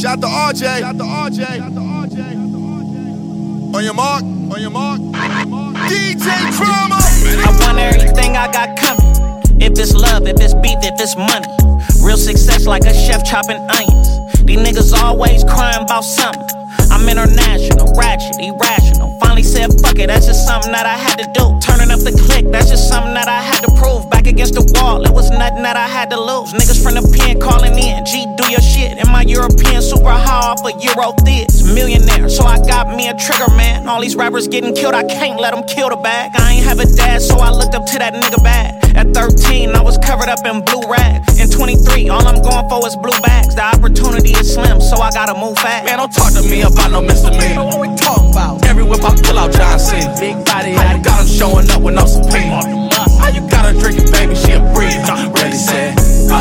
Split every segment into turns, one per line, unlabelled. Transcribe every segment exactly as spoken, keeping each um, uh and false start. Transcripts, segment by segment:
Shout to R J. Shout to R J. On your mark. On your mark. D J Drama.
I want everything I got coming. If it's love, if it's beef, if it's money. Real success like a chef chopping onions. These niggas always crying about something. I'm international, ratchet, irrational. Finally said fuck it, that's just something that I had to do. Turning up the click, that's just something that I had to prove. Back against the wall, it was nothing that I had to lose. Niggas from the pen calling in, G, do your shit. In my European super high off a Euro theats. Millionaire, so I got me a trigger, man. All these rappers getting killed, I can't let them kill the bag. I ain't have a dad, so I looked up to that nigga bag. At thirteen, I was covered up in blue rag. In twenty-three, all I'm going for is blue bags. The opportunity is slim, so I gotta move fast.
Man, don't talk to me about no misdemeanor. What we talk about? Every whip I pull out John Cena. Big body, how you got him showing up with no subpoena? How you got her drinking, baby? She a breather. Ready, set, go.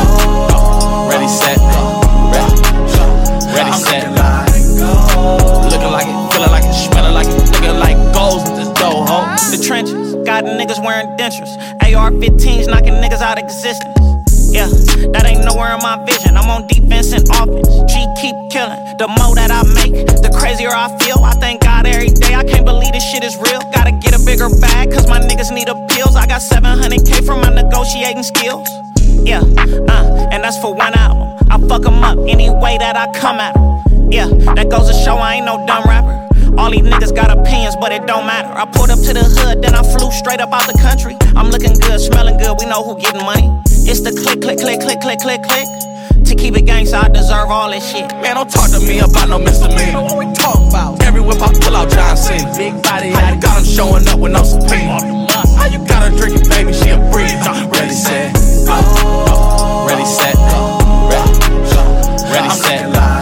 Ready, set, go. Ready, ready, set, go. Looking like it, feeling like it, smelling like it, looking like goals with this dough, ho.
The trenches, got niggas wearing dentures. A R fifteens knocking niggas out of existence. Yeah, that ain't nowhere in my vision. I'm on defense and offense. G keep killing. The more that I make, the crazier I feel. I thank God every day. I can't believe this shit is real. Gotta get a bigger bag, cause my niggas need appeals. I got seven hundred K from my negotiating skills. Yeah, uh, and that's for one album. I fuck 'em up any way that I come at 'em. Yeah, that goes to show I ain't no dumb rapper. All these niggas got opinions, but it don't matter. I pulled up to the hood, then I flew straight up out the country. I'm looking good, smelling good, we know who getting money. It's the click, click, click, click, click, click, click. To keep it gangsta, I deserve all this shit.
Man, don't talk to me about no misdemeanor. What we talk about? Every whip I pull out John Cena. Big body, how you got him showing up with no subpoena? How you got her drinking, baby? She a breather. Ready, set, go. Ready, set, go. Ready, ready, set, go.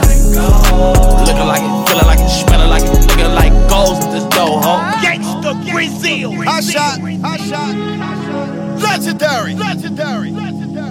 Looking like it, feeling like it, smelling like it, looking like goals with this dough, ho.
Gangsta Brazil. Hot shot. Hot shot. Legendary. Legendary. Legendary.